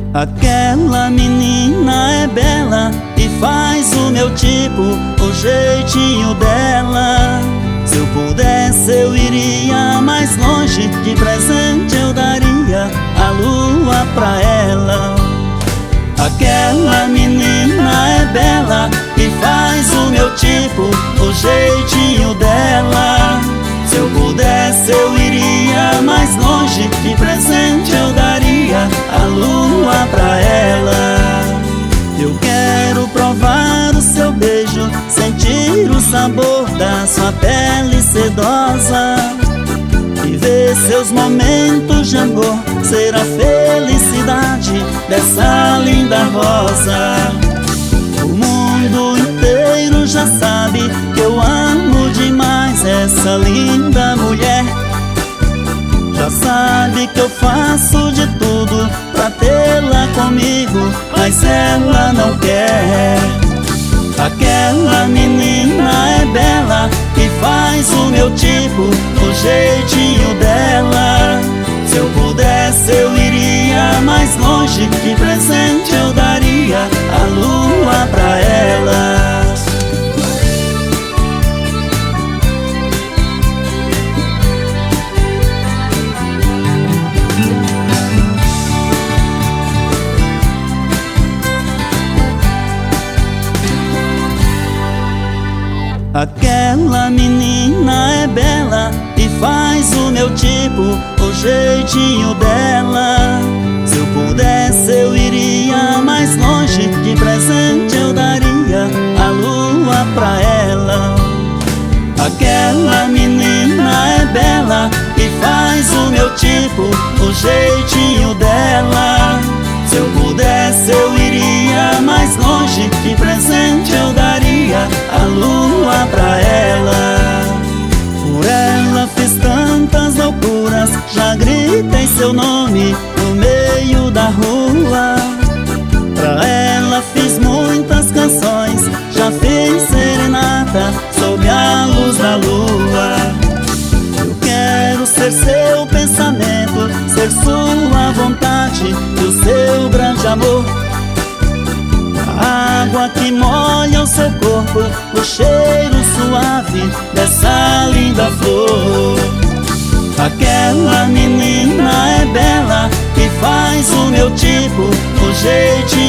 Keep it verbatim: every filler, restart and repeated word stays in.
Aquela menina é bela e faz o meu tipo, o jeitinho dela. Se eu pudesse eu iria mais longe, de presente eu daria a lua pra ela. Aquela menina é bela e faz o meu tipo, o jeitinho dela. Se eu pudesse eu iria mais longe, de presente eu daria a lua pra ela. Eu quero provar o seu beijo, sentir o sabor da sua pele sedosa e ver seus momentos de amor, ser a felicidade dessa linda rosa. O mundo inteiro já sabe que eu amo demais essa linda mulher. Já sabe que eu faço de tudo pra tê-la comigo, mas ela não quer. Aquela menina é bela e faz o meu tipo, o jeitinho dela. Se eu pudesse eu iria mais longe, de presente eu daria a lua pra ela. Aquela menina é bela e faz o meu tipo, o jeitinho dela. Se eu pudesse eu iria mais longe, de presente eu daria a lua pra ela. Aquela menina é bela e faz o meu tipo, o jeitinho dela. Se eu pudesse eu iria mais longe, de presente eu daria a lua pra ela. Por ela fiz tantas loucuras, já gritei seu nome no meio da rua. Pra ela fiz muitas canções, já fiz serenata sob a luz da lua. Eu quero ser seu pensamento, ser sua vontade e o seu grande amor. A água que molha o seu corpo, o cheiro suave dessa linda flor. Aquela menina é bela e faz o meu tipo, o jeitinho